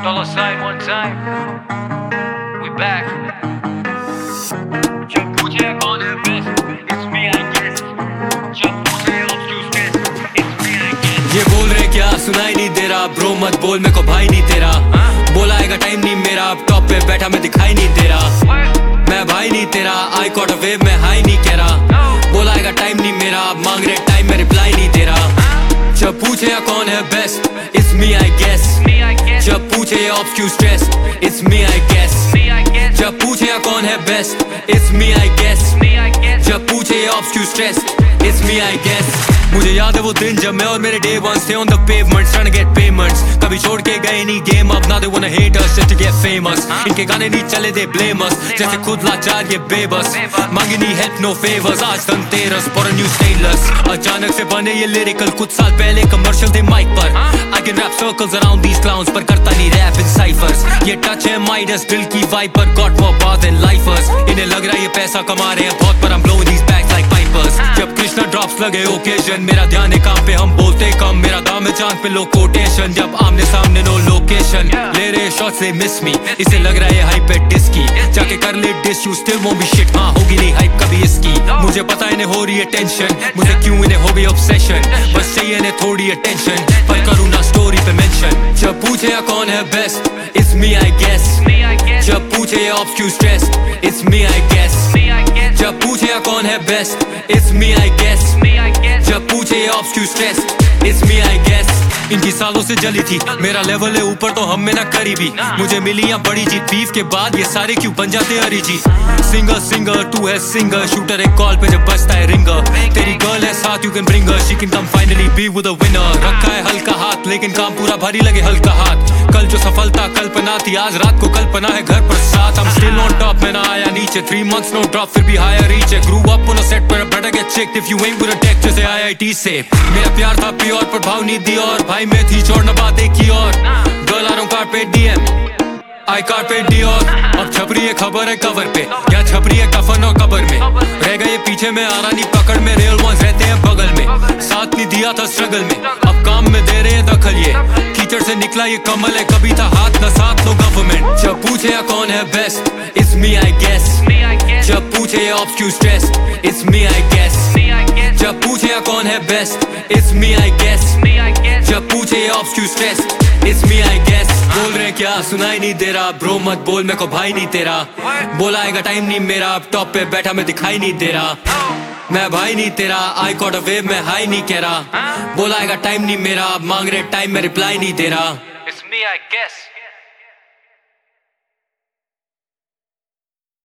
$sign one time. We back. जब पूछे कौन है best, it's me I guess. जब पूछे obtuse best, it's me I guess. ये बोल रहे क्या सुनाई नहीं दे रहा ब्रो मत बोल मेरे को भाई नहीं तेरा बोलाएगा टाइम नहीं मेरा अब टॉप पे बैठा मैं दिखाई नहीं दे रहा मैं भाई नहीं तेरा आई कॉट अ वेव मैं हाई नहीं कह रहा बोलाएगा टाइम नहीं मेरा अब मांग रहे टाइम मैं रिप्लाई नहीं दे रहा जब पूछे या कौन है best it's me I guess जब पूछे या obscures stress it's me I guess जब पूछे या कौन है best it's me I guess जब पूछे या obscures stress it's me I guess मुझे याद है वो दिन जब मैं और मेरे डे वंस थे on the pavements trying to get payments कभी छोड़ के गए नहीं गेम अब ना they wanna hate us just to get famous इनके गाने नहीं चले दे ब्लेम अस जैसे खुद लाचार ये बेबस मांगे नहीं हेल्प नो फेवर्स आज Dhanteras for a new stainless अचानक से बने ये लिरिकल कुछ साल पहले कमर्शियल थे माइक पर I can rap circles around these clowns पर करता नहीं रैप इन साइफर्स ये टच है माइडस दिल की वाइब पर god for bath and lifers इन्हें लग रहा है ये पैसा कमा रहे हैं बहुत पर I'm blowing these bags like pipers जब कृष्णा ड्रॉप्स लगे ओकेजन मेरा ध्यान है काम पे हम बोलते कम मेरा दाम है चांद पे लो कोटेशन जब आमने सामने नो लोकेशन ले रहे शॉट्स दे मिस मी इसे लग रहा है हाइप है डिस्की जाके कर ले diss you still won't be shit हाँ होगी नहीं हाइप कभी इसकी मुझे पता इन्हें हो रही है टेंशन मुझे क्यों इन्हें हो गई ऑब्सेशन बस चाहिए इन्हें थोड़ी अटेंशन पर करूँ ना स्टोरी पे मेंशन जब पूछे या कौन है best it's me I guess जब पूछे या obscures stress it's me I guess जब पूछे या कौन है best it's me I guess जब पूछे या obscures stress it's me I guess इनकी सालों से जली थी मेरा लेवल है ऊपर तो हम में ना करीबी मुझे मिली या बड़ी जीत बीफ के बाद ये सारे क्यों बन जाते हरी जी सिंगर सिंगर तू है सिंगर शूटर एक कॉल पे जब बजता है रिंगर तेरी गर्ल है साथ you can bring her she can come finally be with a winner रखा है हल्का हाथ लेकिन काम पूरा भारी लगे हल्का हाथ कल जो सफलता कल्पना थी आज रात को कल्पना है घर पर साथ I'm still on top मैं ना आया नीचे 3 months no drop फिर भी higher reach है grew up on a set पर better get checked if you ain't with a tech जैसे IIT से मेरा प्यार था प्योर पर भाव नहीं दी और भाई में थी छोड़ना बात एक ही और गर्ल आ रहा carpet DM आई carpet Dior अब छपरी है खबर है कवर पे या छपरी है कफन और कबर में रह गए पीछे में आ रहा नहीं पकड़ में रियल वंस रहते हैं बगल में साथ नहीं दिया था स्ट्रगल में अब काम में दे रहे हैं दखल ये कीचड़ से निकला ये कमल है कभी था हाथ न साथ नो गवर्नमेंट जब पूछे या कौन है best it's me I guess जब पूछे या obscures stress it's me I guess जब पूछे या कौन है best it's me I guess जब पूछे या obscures stress it's me I guess बोल रहे क्या सुनाई नहीं दे रहा ब्रो मत बोल मेरे को भाई नहीं तेरा बोलाएगा टाइम नहीं मेरा अब टॉप पे बैठा मैं दिखाई नहीं दे रहा मैं भाई नहीं तेरा आई कॉट अ वेव मैं हाई नहीं कह रहा बोलाएगा टाइम नहीं मेरा अब मांग रहे टाइम मैं रिप्लाई नहीं दे रहा It's me I guess.